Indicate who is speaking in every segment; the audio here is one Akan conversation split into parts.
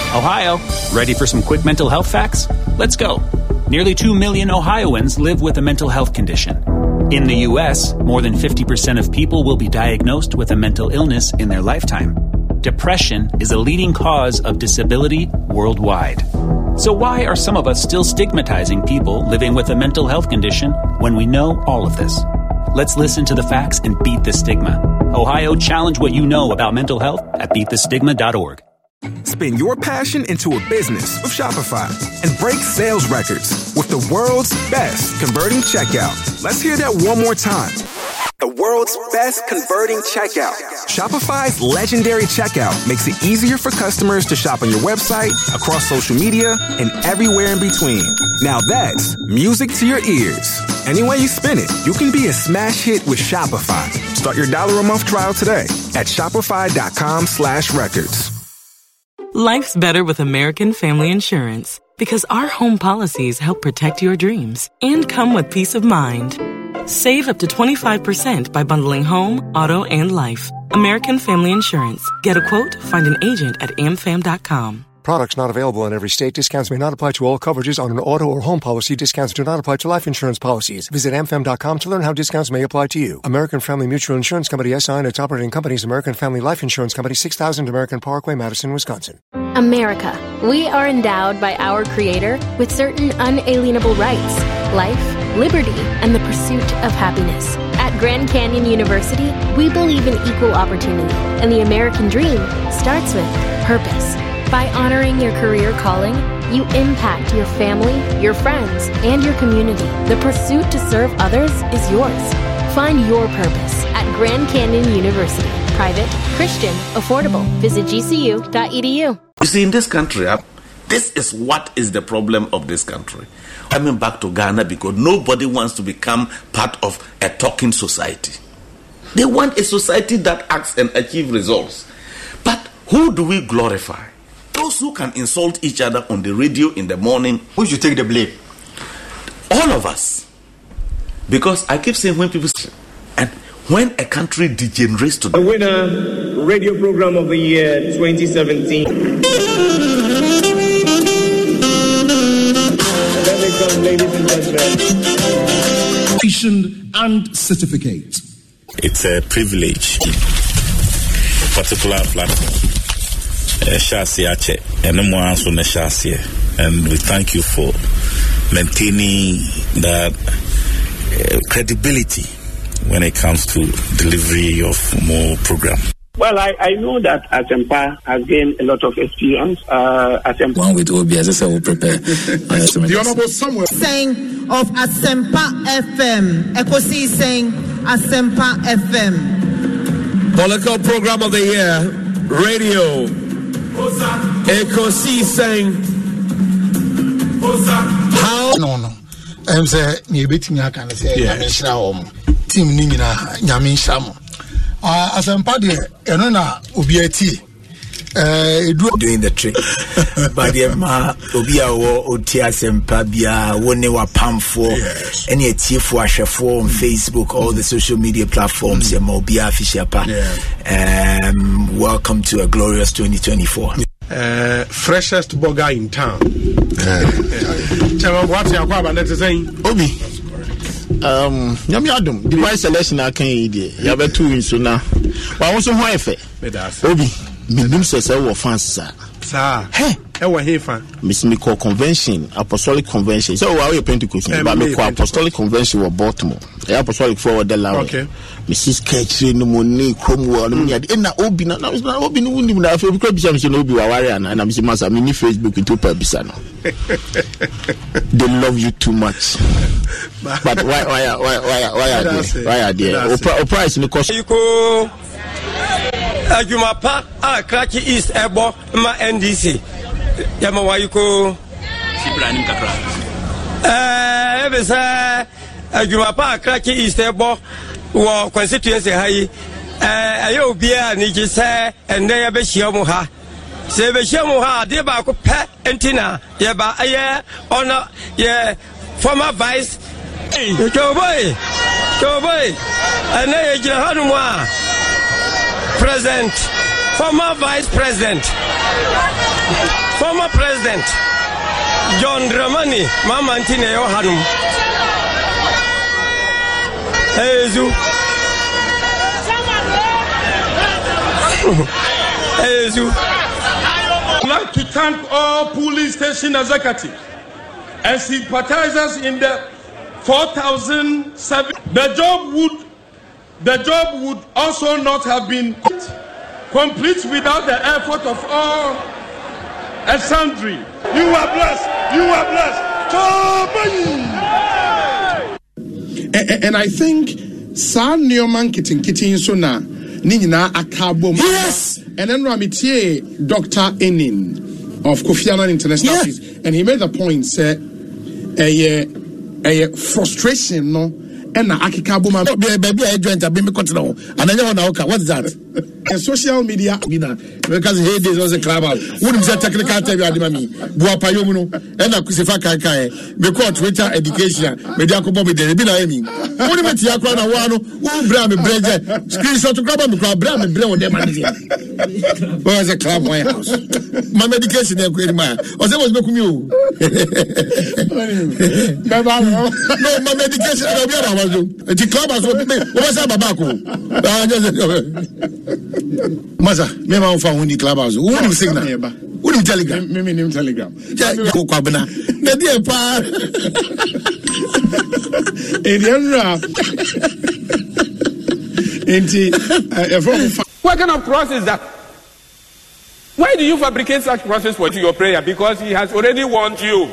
Speaker 1: Ohio, ready for some quick mental health facts? Let's go. Nearly 2 million Ohioans live with a mental health condition. In the U.S., more than 50% of people will be diagnosed with a mental illness in their lifetime. Depression is a leading cause of disability worldwide. So why are some of us still stigmatizing people living with a mental health condition when we know all of this? Let's listen to the facts and beat the stigma. Ohio, challenge what you know about mental health at beatthestigma.org.
Speaker 2: Spin your passion into a business with Shopify and break sales records with the world's best converting checkout. Let's hear that one more time. The world's best converting checkout. Shopify's legendary checkout makes it easier for customers to shop on your website, across social media, and everywhere in between. Now that's music to your ears. Any way you spin it, you can be a smash hit with Shopify. Start your $1 a month trial today at shopify.com/records.
Speaker 3: Life's better with American Family Insurance because our home policies help protect your dreams and come with peace of mind. Save up to 25% by bundling home, auto, and life. American Family Insurance. Get a quote, find an agent at amfam.com.
Speaker 4: Products not available in every state. Discounts may not apply to all coverages on an auto or home policy. Discounts do not apply to life insurance policies. Visit amfam.com to learn how discounts may apply to you. American Family Mutual Insurance Company, SI, and its operating companies, American Family Life Insurance Company, 6000 American Parkway, Madison, Wisconsin.
Speaker 5: America. We are endowed by our Creator with certain unalienable rights, life, liberty, and the pursuit of happiness. At Grand Canyon University, we believe in equal opportunity, and the American dream starts with purpose. By honoring your career calling, you impact your family, your friends, and your community. The pursuit to serve others is yours. Find your purpose at Grand Canyon University. Private, Christian, affordable. Visit gcu.edu.
Speaker 6: You see, in this country, this is what is the problem of this country. Coming back to Ghana because nobody wants to become part of a talking society. They want a society that acts and achieves results. But who do we glorify? Those who can insult each other on the radio in the morning.
Speaker 7: Who should take the blame?
Speaker 6: All of us. Because I keep saying when people say, and when a country degenerates to
Speaker 8: the winner, radio program of the year 2017. Ladies and gentlemen.
Speaker 9: And certificate.
Speaker 10: It's a privilege. Particular platform. And we thank you for maintaining that credibility when it comes to delivery of more program.
Speaker 8: Well, I know that Asempa has gained a lot of experience. Asempa.
Speaker 11: One with OBS, so we'll prepare.
Speaker 9: The Honorable Samuel
Speaker 12: saying of Asempa FM. Ekosi saying Asempa FM.
Speaker 13: Political program of the year, radio. Ekosi saying how
Speaker 9: no. I'm saying you beat me. I can say team Nina Yamin Asempa de enona obiati
Speaker 7: doing the trick but the ma obi awo oti Asempa bia woni wa pamfo any etiefo ahwefo on Facebook, all the social media platforms ya obi official pa. Welcome to a glorious 2024.
Speaker 9: Freshest burger in town. Chama what you akwa ba saying
Speaker 14: Obi nyame adom device selection akan yi de ya betu nso na wa won so ho efe Obi minim sese wo fans sa
Speaker 9: he e wo he fan
Speaker 14: miss me call convention, apostolic convention, so wa we Pentecost but me call apostolic convention wo Baltimore apostolic forward the law okay Mrs. Ketchy no money kromwo no me na Obi na Obi no wunim na afi because bisam so no Obi wa ware na me masa me ni Facebook into per bisa no they love you too much but why are there price no cost
Speaker 15: Ajumapa Kraki East Ebo ma NDC Yama wayuko Sibrani kakra ebesa Ajumapa Kraki East Ebo wo constituency hayi ayo bia ni ji se ende ya be hia mu ha se be hia mu ha de ba ko pe entina ye ba aye ona ye former vice Joboy ene ye jira hanu mu a President, former Vice President, Former President John Dramani Mama Ntine Yohanum. Ezu.
Speaker 11: I'd like to thank all police station executives and sympathizers in the 4,007. The job would also not have been complete without the effort of all and sundry. You are blessed. You are blessed.
Speaker 16: And I think San Newman Kitting so na Nina Akabo. Yes. And then Ramitie Dr. Enin of Kofi Annan International Office, and he made the point say a frustration no. And Akikabo baby I joined a bimmy continue. And I know what is that? And social media because he did was a club out. Wouldn't say technical tell you Adimami, Buapayomuno, and a Kusifaka Kai, because Twitter education, Mediaco Bobby, the Binami. What about Yakwana Wano, who Bram and Bread, screenshot to grab him, Bram and Bread, them. Where's a club my house? My medication, they're great man. Or there was no commute. No, my medication, the club has what's up, Babaco? Maza, me ma fa woni clubhouse. Who will signal? Who will telegram? Me name telegram. Ja ko kwabna. Na dey pa.
Speaker 11: What kind of cross is that? Why do you fabricate such crosses for your prayer? Because he has already warned you.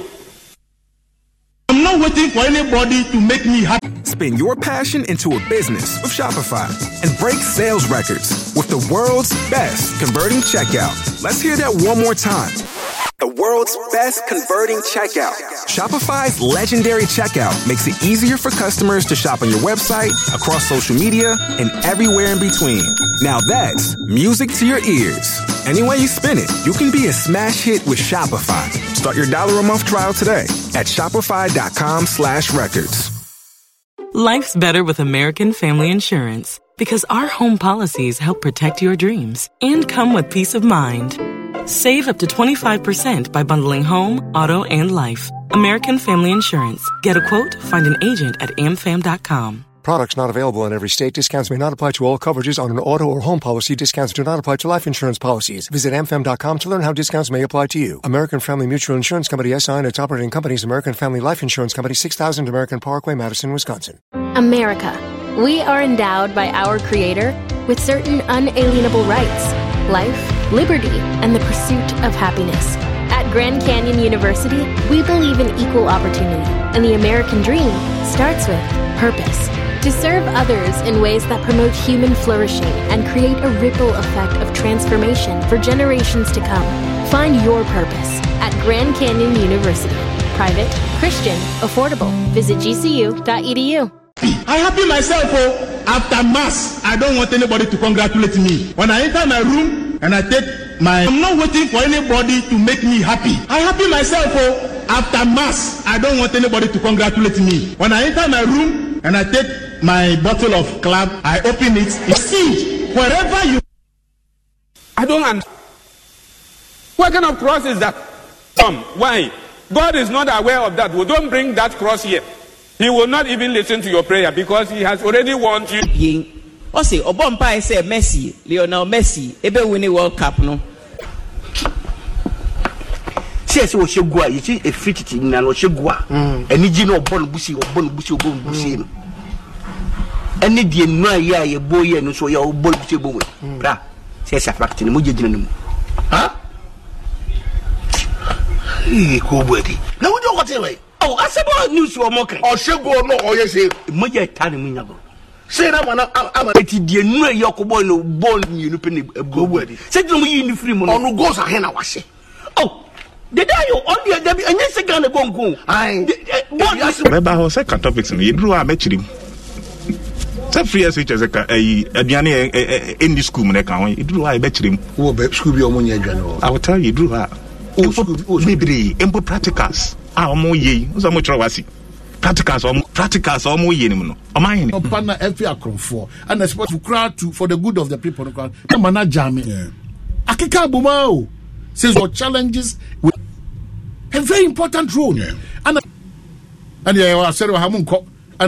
Speaker 16: I'm not waiting for anybody to make me happy.
Speaker 2: Spin your passion into a business with Shopify and break sales records with the world's best converting checkout. Let's hear that one more time. The world's best converting checkout. Shopify's legendary checkout makes it easier for customers to shop on your website, across social media, and everywhere in between. Now that's music to your ears. Any way you spin it, you can be a smash hit with Shopify. Start your $1 a month trial today at shopify.com/records.
Speaker 3: Life's better with American Family Insurance because our home policies help protect your dreams and come with peace of mind. Save up to 25% by bundling home, auto, and life. American Family Insurance. Get a quote, find an agent at amfam.com.
Speaker 4: Products not available in every state. Discounts may not apply to all coverages on an auto or home policy. Discounts do not apply to life insurance policies. Visit amfam.com to learn how discounts may apply to you. American Family Mutual Insurance Company, SI, and its operating companies, American Family Life Insurance Company, 6000 American Parkway, Madison, Wisconsin.
Speaker 5: America. We are endowed by our Creator with certain unalienable rights, life, liberty, and the pursuit of happiness. At Grand Canyon University, we believe in equal opportunity, and the American dream starts with purpose. To serve others in ways that promote human flourishing and create a ripple effect of transformation for generations to come. Find your purpose at Grand Canyon University. Private, Christian, affordable. Visit gcu.edu.
Speaker 16: I happy myself after mass. I don't want anybody to congratulate me. When I enter my room and I take I'm not waiting for anybody to make me happy. I happy myself after mass. I don't want anybody to congratulate me. When I enter my room and I take my bottle of club, I open it. You see, wherever you.
Speaker 11: I don't understand. What kind of cross is that? Why? God is not aware of that. We don't bring that cross here. He will not even listen to your prayer because he has already warned you.
Speaker 17: I say, Obama I say Messi, Lionel Messi, ebe winning World Cup no.
Speaker 18: See, so she go. You see, a fit in na no she go. Any gino bon busi. Any di no ya ye boy no so ya bon busi bo. Bra, say sa fact ni mo je gina ni. Ha? Ko bodi. Na wo do ko te we. Oh, I said about news or mockery. Or she go no or you say, Moja Tani Minabo. Say that one, I'm a dear no Yokobo no ball you penny go wordy. Said to me in the free money. No goes a hen I was. Oh, the day you only a Debbie and yes, again go. I
Speaker 10: remember how second topics in the Drew I met him. Some free as a Diana in the school, it drew I bet him. Oh, Scooby or Monia General. I will tell you, drew her. Oh, maybe impo practicals. Omo ye, so much rawasi. Practicals omo ye no. Omai ni.
Speaker 9: Partner every akromfo and expect to crowd to for the good of the people. Come na jam. Akika buma o.
Speaker 16: says what challenges with a very important role. Yeah. And I said, Hamunko, and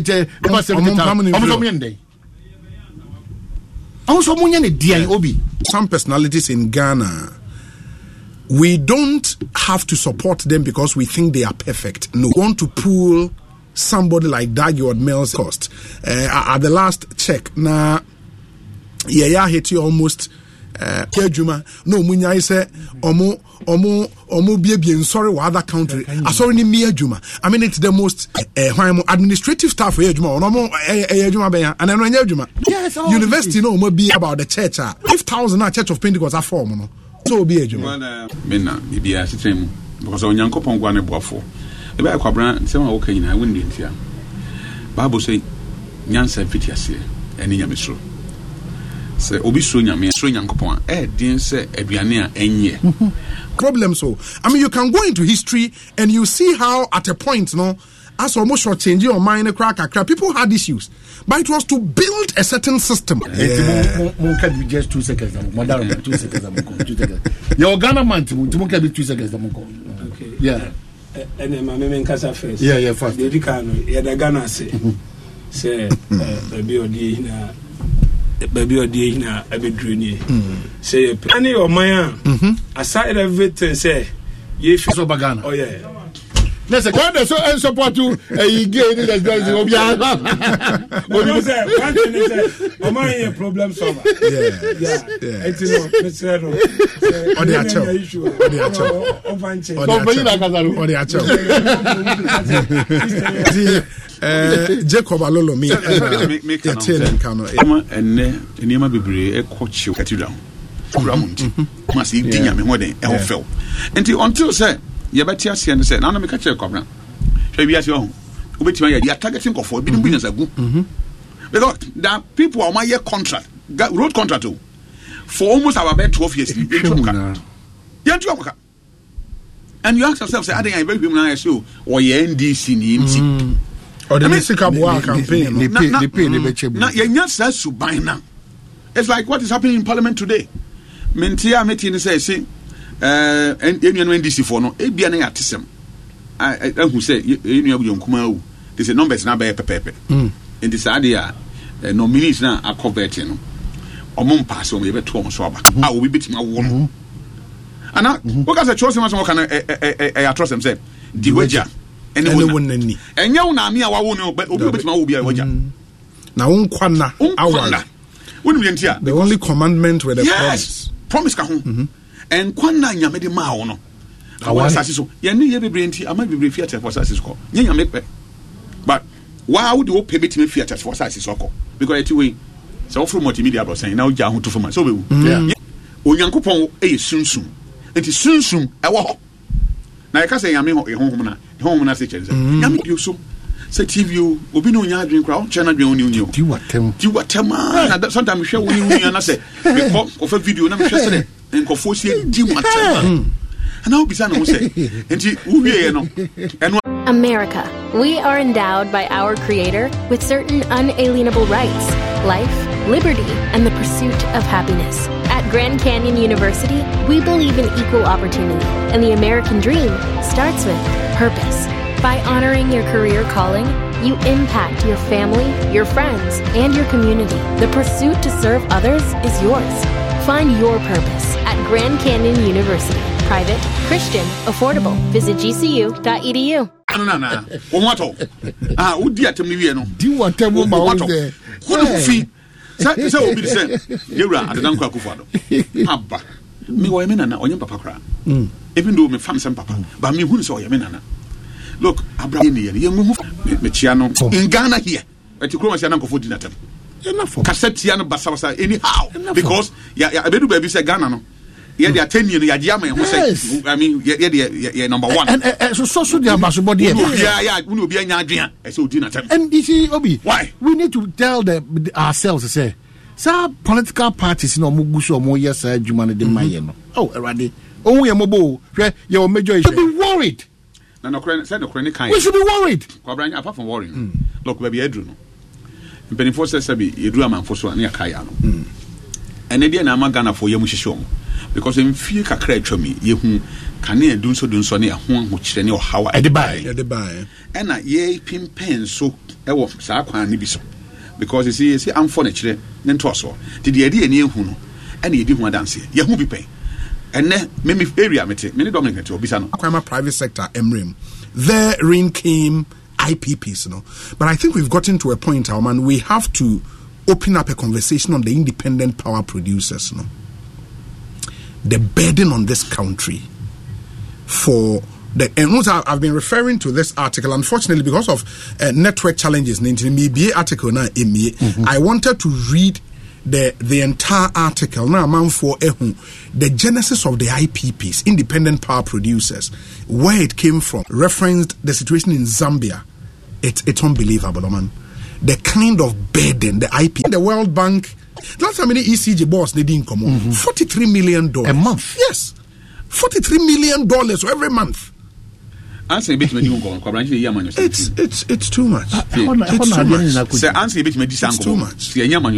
Speaker 19: some personalities in Ghana, we don't have to support them because we think they are perfect. No, we want to pull somebody like Daggy Mills cost. At the last check, now, hit you almost. Juma no munya say omo be sorry what other country sorry ni me Juma. I mean it's the most administrative staff for Juma omo Juma be and no Juma. Yes, university no mo be about the church 5,000 Church of Pentecost a form no so be Juma
Speaker 20: me na be a system because onyankopon gwa ne boafo e ba kwabran say ma wo kan nyina won ntia Bible say nyansa fitiase ene nyamesro say obi so nyame so nyankopon din say aduane a enye
Speaker 19: problem. So I mean you can go into history and you see how at a point as almost short change your mind crack people had issues but it was to build a certain system.
Speaker 16: Just 2 seconds 2 seconds your Ghana man to be 2 seconds okay yeah and my men casa first yeah first the Ricano yeah the Ghana say baby or day na abedruni say any or my aside everything say ye fi so bagana oh yeah let's say when so and support to e gay ni let's go obia obi say one thing is o man here problem solver yeah it is no Mr.
Speaker 19: on the Jacob Alolo me
Speaker 20: enne enema bebre ekochi cathedral kuramunti masi dinya me hoden e ho fel enti until say ye betia se ne say na me ka kire kwabra hwe bia se ho obetima ye dia targeting of bi business agu because that people are my year contract road contract for almost about 12 years and you ask yourself say I think I very people now show or ye NDC ni MT
Speaker 19: or the Mexico campaign.
Speaker 20: They pay. It's like what is happening in Parliament today. Mentia meeting say, NDC for no, ABN artism. I who say, they say numbers now by pepe. In this idea, nominees now are converting. Or mum pass on maybe 2 months. I will be beating my woman. And now, because I chose him as one I trust him, say, the wager.
Speaker 19: Anyone any
Speaker 20: and you na me awa wonu but obi betima wo bia waja
Speaker 19: na wonkwana awala wonu yentia the only commandment with the
Speaker 20: promise ka ho and kwana nyame de ma wo no awala sase so ye ne ye bebre nti ama bebre fiat for sase so nya nyame pe but why would you pay betime fiat for sase so ko because it we so from multimedia bro saying now ja ho to for so be onyankopon e sunsun enti sunsun e wo ho na yaka say nyame ho home na say chenze nyame bi so say TV obi no nya adwen kra o chena adwen oni oni
Speaker 16: di watem
Speaker 20: na sometimes hwe oni oni na say me ko of video na me hwe say nkofo sie di watem and now bisa no say enti wo wie no
Speaker 5: America, we are endowed by our Creator with certain unalienable rights, life, liberty, and the pursuit of happiness. At Grand Canyon University, we believe in equal opportunity, and the American dream starts with purpose. By honoring your career calling, you impact your family, your friends, and your community. The pursuit to serve others is yours. Find your purpose at Grand Canyon University. Private, Christian, affordable. Visit gcu.edu.
Speaker 20: No. Womato. Udi atem ni wie no.
Speaker 16: Di watem wo ma wo de.
Speaker 20: Kono fi. Say obi say, "Yewra adanko akufo ado." Abba. Me wo yeme nana onye papa kra. Even though me fam sem papa, but me hu say oyeme nana. Look, Abraham ye me chia no in Ghana here. Eti kroma sia nankofo di natem.
Speaker 19: Enough.
Speaker 20: Kasetia no basa anyhow because ya abedu baby say Ghana no. Yeah, they are 10 years. Yes. I mean, yeah, number one.
Speaker 16: And so they are body.
Speaker 20: Yeah. We will be an Adrian. So dinner time.
Speaker 16: And you see, Obi,
Speaker 20: why
Speaker 16: we need to tell ourselves to say, "Sir, political parties no muguso mo yes, Jumane de Mayeno. Oh, already. Oh, we are mobile. Your major should be worried.
Speaker 20: No,
Speaker 16: we should be worried.
Speaker 20: Apart from worrying, look, baby, Edru. No. In Penny Force, you do a man for so near Kayano. And then I'm gonna for Yamushishom because in few kakra chomi, Yehu, Kane dunso near home which any or how I buy. And I ye pin pen so ever Sakwa Nibiso because you see, I'm furniture, then tosso. Did the idea near Huno and he didn't want to dance here. Yahu be pay. And then maybe area many dominant to Bisano.
Speaker 19: Kwama private sector, Emrim. Therein came IPPs, But I think we've gotten to a point, our man, we have to open up a conversation on the independent power producers, The burden on this country for the, and also I've been referring to this article, unfortunately, because of network challenges. Article now, I wanted to read the entire article now for the genesis of the IPPs, independent power producers, where it came from, referenced the situation in Zambia. It's unbelievable, man. The kind of burden the IP, the World Bank, last time the ECG boss they didn't come on $43 million
Speaker 16: a month.
Speaker 19: Yes, $43 million every month.
Speaker 20: It's
Speaker 19: too much.
Speaker 20: It's too much.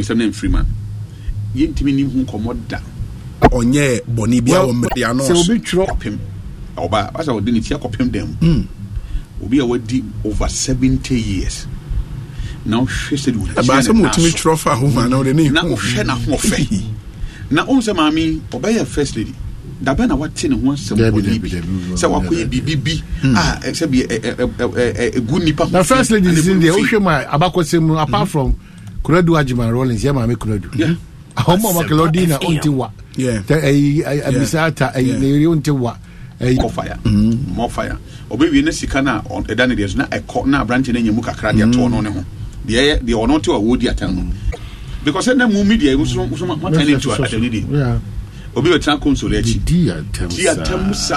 Speaker 19: Onye Bonibia or Mediano.
Speaker 20: So be drop him. Oba, as I didn't hear copy them. Obi awadi over 70 years. Now she said,
Speaker 19: "But some ultimate trophy woman now the name."
Speaker 20: Now she na ho fe. Na on say mami obey first lady. Da be na wate ne ho asem boni. Say wakoye bibibi. Say be a good nipa.
Speaker 16: The first lady is in there. O hwe ma abakosem apart from Kuradu Ajima Rollins, ya mami Kuradu. Yeah. Homo makelodina ontiwa.
Speaker 19: Yeah.
Speaker 16: Abisata eri ontiwa.
Speaker 20: More fire. Obi we sika na edane de na ekọ na branch na nyemu kakra de ato no ne ho. De ono to awodi atan. Because na mu media we so matani to atani de. Yeah. Obi we tran console echi. Di atam sa.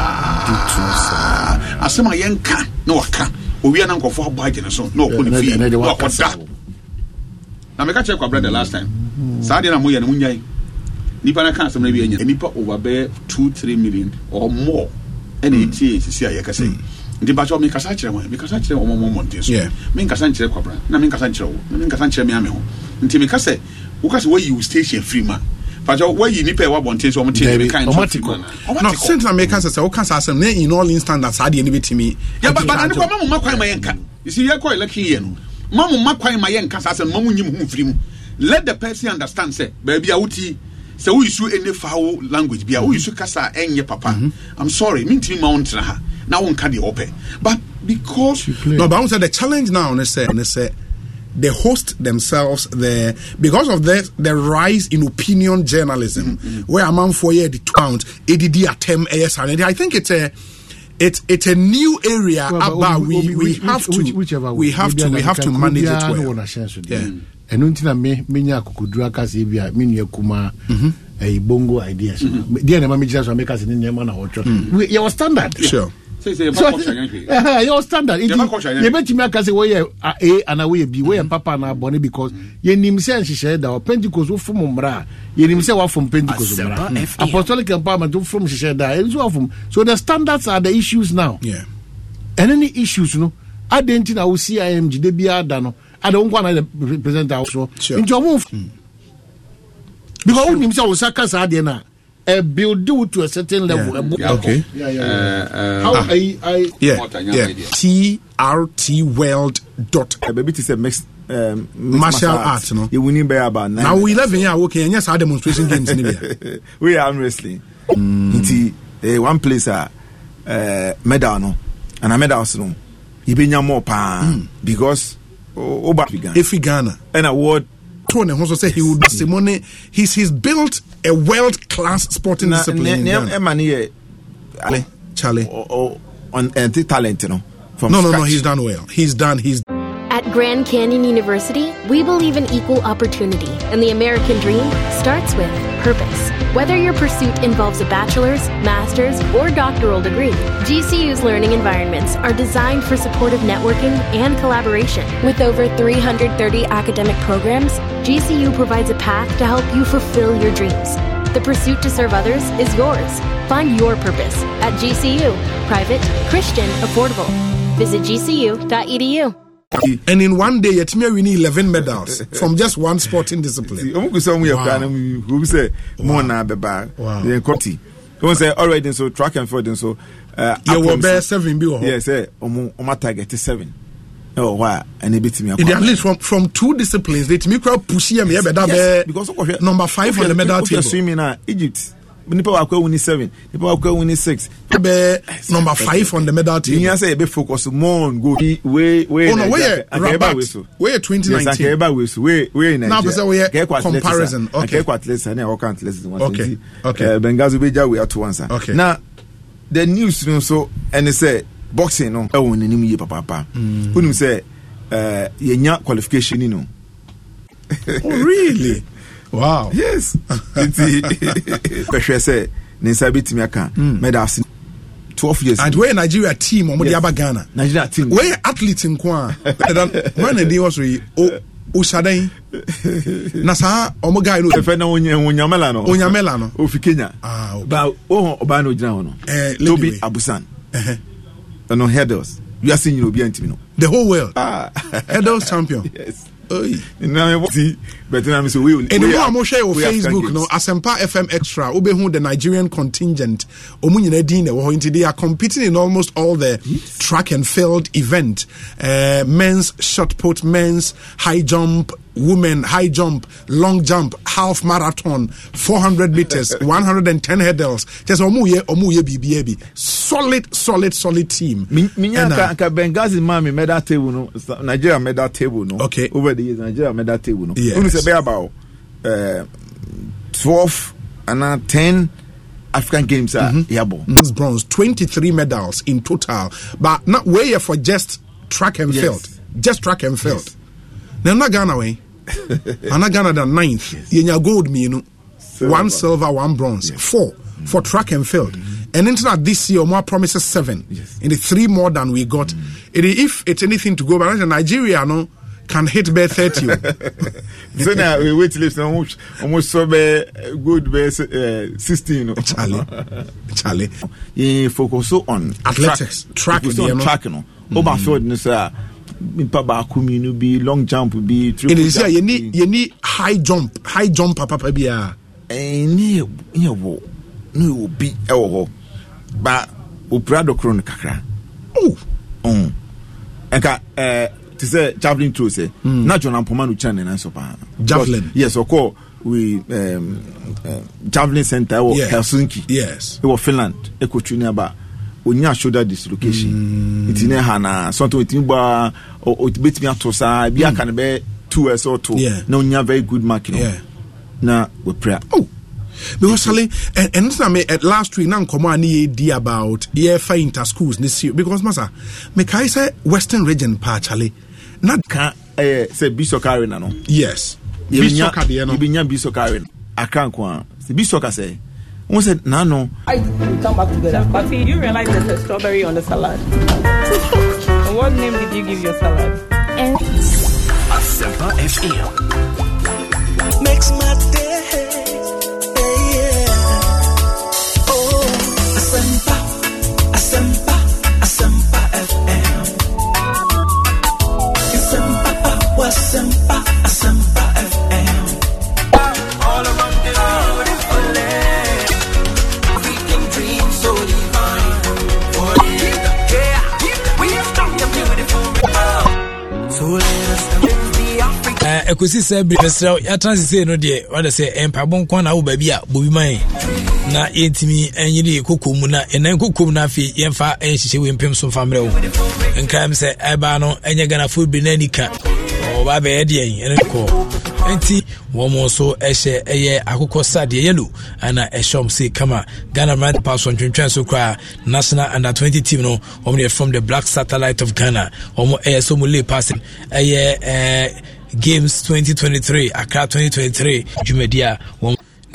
Speaker 20: Asema yenka na waka. Owi na nkofo abaje ne so na okoni fi. Na okoda. Na me ka check kwa brother last time. Saade na moye na munyai. Nipa na kan asema na bi enya. Nipa over 2-3 million or more. Any see I say. The batch me kasa kire omo monte so. Me kasa kire kwabra. Na me kasa kire wo. Me kasa kire me ame ho. Nti me kasa wo kasa where you station free man. Batch where you nipa wa bonte so omo tie me kind.
Speaker 19: No, Central Americans say o kasa asem na in all instances ade ni betimi.
Speaker 20: Yeah, but na ko mamu makwan ma yenka. You see here ko election here no. Mamu makwan ma yenka sa asem mamu nyim hu free mu. Let the person understand say baby a wuti. So we use any foul language. Be we use kasa enye papa. I'm sorry, mean to me mountain ha. Now one can open. But because
Speaker 19: no, but I say the challenge now they say they host themselves there because of the rise in opinion journalism, where a man for year the count ADD attempt ASR. I think it's a new area about we have to manage it well. Yeah.
Speaker 16: Eno ntina menya akukudura kase bia menua kuma bongo ideas dia na mama so make kase nyema na hocho your standard
Speaker 19: sure
Speaker 20: say
Speaker 16: your standard you bet me kase we a ana we bi we papa na bone because ye nim se nhihye da Pentecost wo fom mra ye nim se wa fom Pentecost mra apostolic empowerment wo fom nhihye da enzo wa fom so the standards are the issues now and any issues no adentina wo CIMG de bia da no I don't want to present also. In your move. Because when himself was Sakasa a build do to a certain level.
Speaker 19: Okay.
Speaker 16: How
Speaker 19: TRTworld.
Speaker 21: Baby to say mixed
Speaker 19: martial arts, no?
Speaker 21: You winning by about 9.
Speaker 19: Now we 11 years okay, and yes, our demonstration games in Libya.
Speaker 21: We are wrestling. One place medal no, and a medal no. You be more pan because
Speaker 19: Ifi Ghana
Speaker 21: an award.
Speaker 19: Tony also say he would be Simone. He's built a world-class sporting discipline. Charlie
Speaker 21: on talent, you know.
Speaker 19: No. He's done well.
Speaker 5: At Grand Canyon University, we believe in equal opportunity, and the American dream starts with purpose. Whether your pursuit involves a bachelor's, master's, or doctoral degree, GCU's learning environments are designed for supportive networking and collaboration. With over 330 academic programs, GCU provides a path to help you fulfill your dreams. The pursuit to serve others is yours. Find your purpose at GCU. Private, Christian, affordable. Visit gcu.edu.
Speaker 19: And in one day, Yetime winning 11 medals from just one sporting discipline.
Speaker 21: Wow. Say already so track and field so
Speaker 19: you were bear 7 be
Speaker 21: yes target 7 oh why and a bit me
Speaker 19: at least from 2 disciplines they me crowd push here me because number 5 on the medal table
Speaker 21: swimming Egypt nipa wa kwa win 7 nipa wa kwa win 6
Speaker 19: number 5 on the medal table
Speaker 21: you say be focus more on go way
Speaker 19: oh no where 2019
Speaker 21: we
Speaker 19: now we comparison
Speaker 21: okay Bengazi beja we at once
Speaker 19: okay
Speaker 21: now the news so and they say boxing no e won nanim ye papa wonu say yenya qualification ni no
Speaker 19: oh really wow
Speaker 21: yes pressure say ninsa betimi aka medals 12 years
Speaker 19: and where Nigeria team omo dey aba Ghana
Speaker 21: Nigeria team
Speaker 19: where athletes nko a when they was o shadan na sa omo guy no
Speaker 21: fe na onyamela no o fi Kenya ba o oba no gina ho no Toby Abusan no hurdles you are seeing obi antimi no
Speaker 19: the whole world hurdles champion
Speaker 21: yes
Speaker 19: now
Speaker 21: but I'm so we
Speaker 19: I'm share on Facebook no Asempa FM Extra obehu the Nigerian contingent omunyina din they are competing in almost all the track and field event men's shot put, men's high jump, women high jump, long jump, half marathon, 400 meters, 110 hurdles. Just omuye BBAB. Solid team.
Speaker 21: Minya ka Bengazi mami medal table no Nigeria medal table no.
Speaker 19: Okay.
Speaker 21: Over the years Nigeria medal table no.
Speaker 19: Yes.
Speaker 21: Unu say about 12 and 10 African games are yabo.
Speaker 19: Bronze, 23 medals in total. But not way for just track and field. Just track and field. Yes. Now not Ghana way. Ana Ghana the 9th. Yes. Yenya gold me, 1 silver, 1 bronze. Yes. 4 for track and field. And into this year, more promises 7.
Speaker 21: Yes.
Speaker 19: In the 3 more than we got. If it's anything to go by, Nigeria no can hit by 30.
Speaker 21: So now we wait till almost so good base 16.
Speaker 19: Charlie.
Speaker 21: You focus on
Speaker 19: athletics, track
Speaker 21: no. Over field no sir. Be long jump be
Speaker 19: triple jump. You need high jump papa bia.
Speaker 21: No be but oprado kron kakra. Enka to say javelin throw say na John Ampoma no channel na so pa.
Speaker 19: Javelin.
Speaker 21: Yes, of course we javelin center Helsinki.
Speaker 19: Yes.
Speaker 21: It was Finland. E ko tuni aba onya shoulder dislocation. It ne hana something with ba o bit me atosa bia kan be 2 years or 2. Na onya very good mark no. Na we pray.
Speaker 19: Because Sally and at last week now come on about for inter schools this year because masa me kai say Western region pa Charlie not
Speaker 21: can say Bisoka Arena no
Speaker 19: yes
Speaker 21: Bisoka de no ibinya Bisoka Arena Accra kwa Bisoka say one said no
Speaker 1: I come back together but you realize there's a strawberry on the salad. And what name did you give your salad?
Speaker 22: Asempa FM makes my day. Asempa FM. Asempa FM. All around the beautiful land. We can dream so divine. For we are strong and beautiful. So let us be Africa.
Speaker 23: Ekosi sebri mesra ya transit no de what say empabon kwa na wo ba bia bobi man na yentimi enyiri kokomu na enan kokomu na afi yemfa enhihye we mpem so famre wo nkram se eba no enye Ghana football na nika o ba be ye de ene ko enti wo mo so ehye eye akokọ sade yellow ana ehom se kama Ghana man pass on twentwen so kra national under 20 team no omre from the Black Satellite of Ghana omo so mo lay passing eye Games 2023 Accra 2023 Jumedia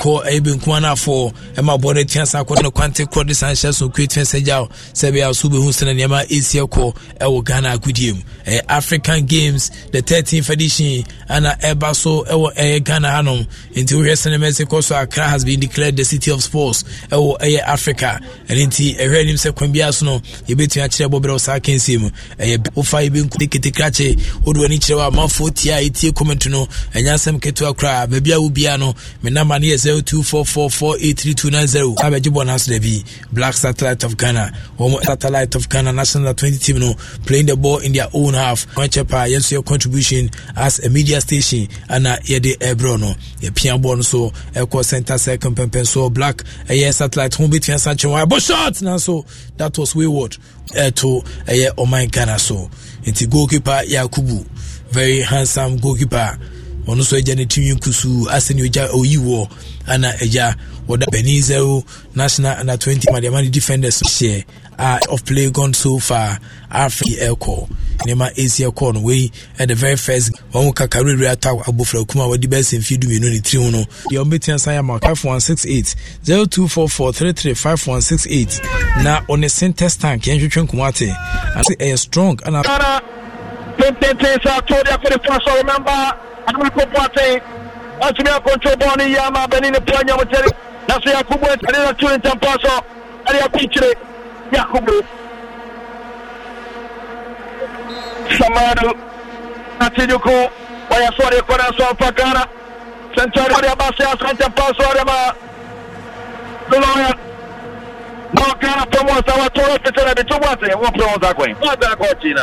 Speaker 23: call Eben Kwana for Emma Bonnet Tiansa Quanto Quante Quadri Sanchez so create Fensajao Sebia Sube Hussein and Yama Asia call El Ghana Gudium African Games the 13th edition and Ebaso El Ghana Hanum into Western Mexico. So Accra has been declared the city of sports Africa and into a read himself Quimbiasno you bet me a chebo Sakin Sim a Ufa Ibn Kutikache Udwanicha Mafotia Iti Comentuno and Yasam Ketu Accra Babia Ubiano Menamani 0244483290 Abajibon has the B Black Satellite of Ghana Satellite of Ghana National 20 team playing the ball in their own half. Wanchepa yes your contribution as a media station and Yede Ebrono a pian born so Eco Center second pempen so Black a year satellite home between Sancho but shots now so that was wayward to a year on my Ghana so into goalkeeper Yakubu very handsome goalkeeper ono so eja ne timi kusu aseni oja oyiwo ana eja woda Benizel national under 20 Madiamani defenders share of play gone so far Africa Elko Nema Asia corner way at the very first one career attack Abufra Kuma with the best in feed me no 3 no the Ombetian Sayama 5168 0244335168 na on the center tank Yenjutwen Kumate and say a strong and a remember Admiral Party, Asmia control Bonnie Yama, Benin, Panya, Nasia Kubu, and a two in Tampaso, and a picture Yakubu Samadu Atiduko, Wayasori, Konaso, Pagana, Centuria Basia, Santa Paso, the lawyer. No, Ghana promotes our tour to the 2 1 promotes that way.